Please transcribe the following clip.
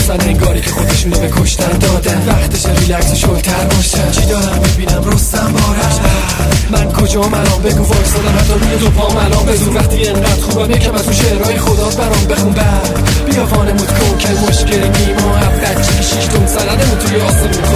میرقصن انگاری که خودشونو به کشتن دادن. وقتش ریلکس شلتر باشن. چی دارم میبینم رستم بارش. من کجام الان بگو وایسادم حتی روی دو پام الان بزو. وقتی انقدر خوبم یکم از اون شعرهای خدات برام بخون. بعد بیا وانمود کن که مشکل نیما هفت بچگی 6 تون سندمون توی آسمون